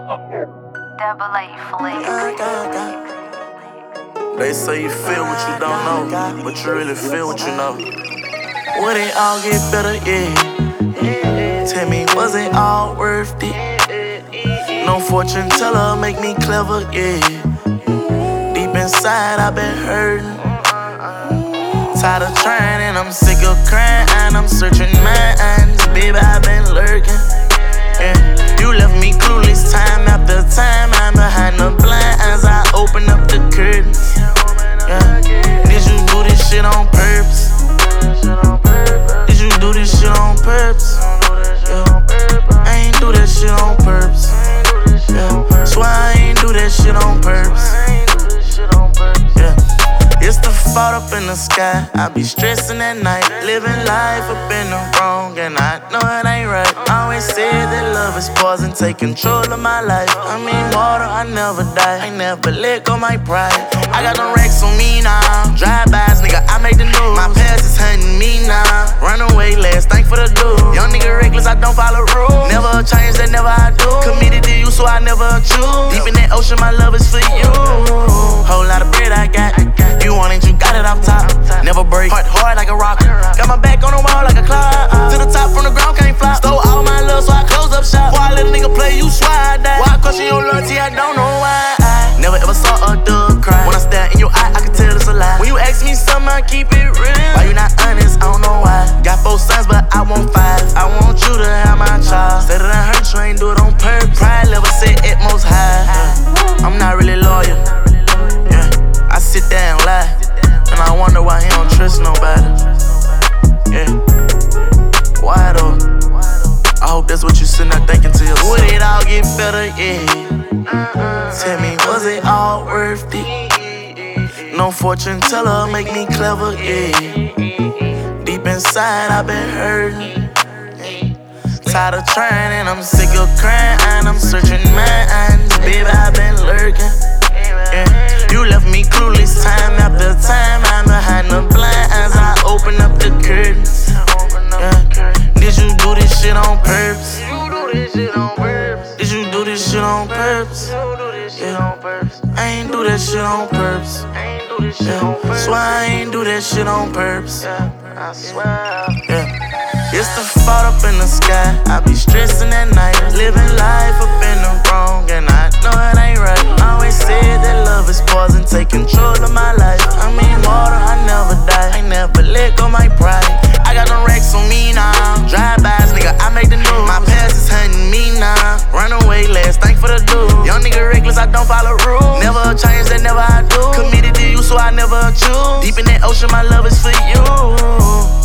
Double A Flex. They say you feel what you don't know, but you really feel what you know. Would it all get better? Yeah. Tell me, was it all worth it? No fortune teller make me clever, yeah. Deep inside, I've been hurting. Tired of trying and I'm sick of crying. I'm searching minds, baby, I've been lurking. Yeah. You left me clueless time after time. I'm behind the blinds, I open up the curtains. Yeah. Did you do this shit on purpose? Did you do this shit on purpose? Yeah. I ain't do that shit on purpose. Yeah. Swear I ain't do that shit on purpose. Yeah. It's the fault up in the sky. I be stressing at night, living life up in the wrong, and I know it ain't right. Always said that love is poison, take control of my life. I mean water, I never die. I never let go my pride. I got them racks on me now. Drive-bys, nigga, I make the news. My past is hunting me now. Run away last, thank for the dude. Young nigga reckless, I don't follow rules. Never change, that never I do. Committed to you, so I never choose. Deep in that ocean, my love is for you. Whole lot of bread I got. You want it, you got it off top. Never break, hard like a rock. Got my back on the wall like a clock. To the top from the ground, can't flop. Stole all my love, so I close up shop. Before I let a nigga play, you swear I die. Why question your loyalty, I don't know why. I never ever saw a dog cry. When I stare in your eye, I can tell it's a lie. When you ask me something, I keep it real. Why you not honest, I don't know why. Got 4 sons, but I want 5. I want you to have my child. Say that I hurt you, ain't do it on purpose. Pride level set at most high. I'm not really loyal. Yeah, I sit there and lie. And I wonder why he don't trust nobody. Yeah, why though? I hope that's what you sitting there thinking to yourself. Would it all get better? Yeah. Tell me, was it all worth it? No fortune teller make me clever, yeah. Deep inside, I've been hurting. Tired of trying and I'm sick of crying. I'm searching minds, baby, I've been lurking. Yeah. You left me clueless time after time. I'm behind the blinds, I open up the curtains. Yeah. Did you do this shit on purpose? Did you do this shit on purpose? Yeah. I ain't do that shit on purpose. Yeah. Swear I ain't do that shit on purpose. Yeah. It's the fault up in the sky. I be stressing at night, living life up in the wrong, and I know it ain't right. Always said that love is poison, take control of my life. I mean water, I never die. I never let go my pride. I got them racks on me now. Drive-bys, nigga, I make the news. My past is hunting me now. Run away last, thank for the dude. Young nigga reckless, I don't follow rules. Never change, that never I do. Committed to you, so I never choose. Deep in that ocean, my love is for you.